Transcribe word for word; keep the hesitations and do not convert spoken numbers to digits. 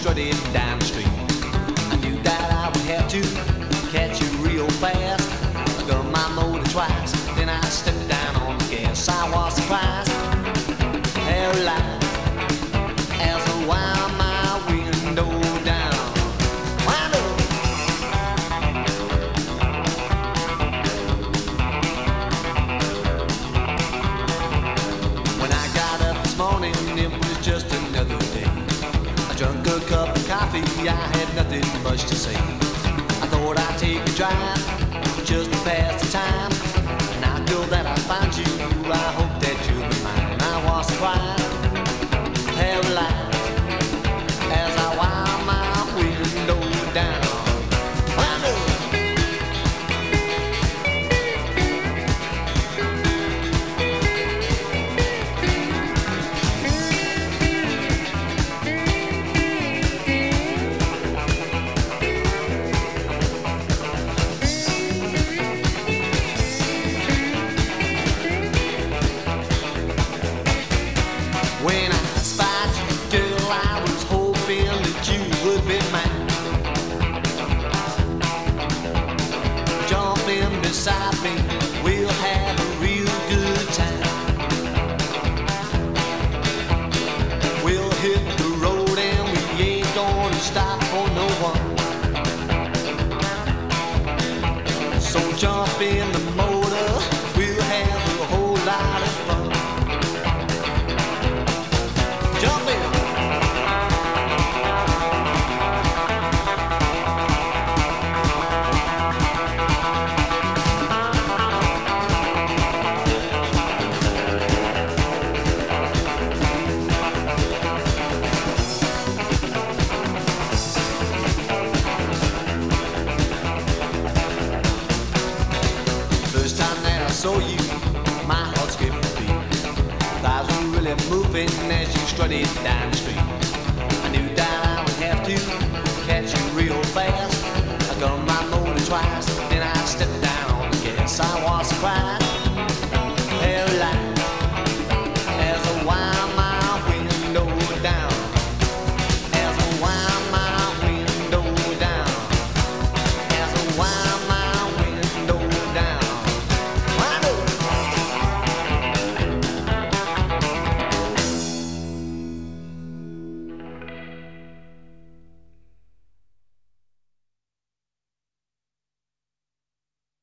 strutted down the street. I knew that I would have to catch you real fast. I got my motor twice, then I stepped down on the gas. I was surprised, paralyzed, as I wound my window down. Wind up. When I got up this morning, it was just another day. I drank a cup of coffee, I had nothing much to say. I thought I'd take a drive, just to pass the time. And I know that I find you, I hope that you'll be mine. I was surprised, paralyzed, as I wound my window down. Wind up. When I spied you, girl, I was hoping that you would be mine. Jump in beside me, we'll have a real good time. We'll hit the road and we ain't gonna stop for no one. So jump in the motor, we'll have a whole lot of fun. Jump in. First time that I saw you, my heart skipped a beat. Thighs were really moving as you strutted down the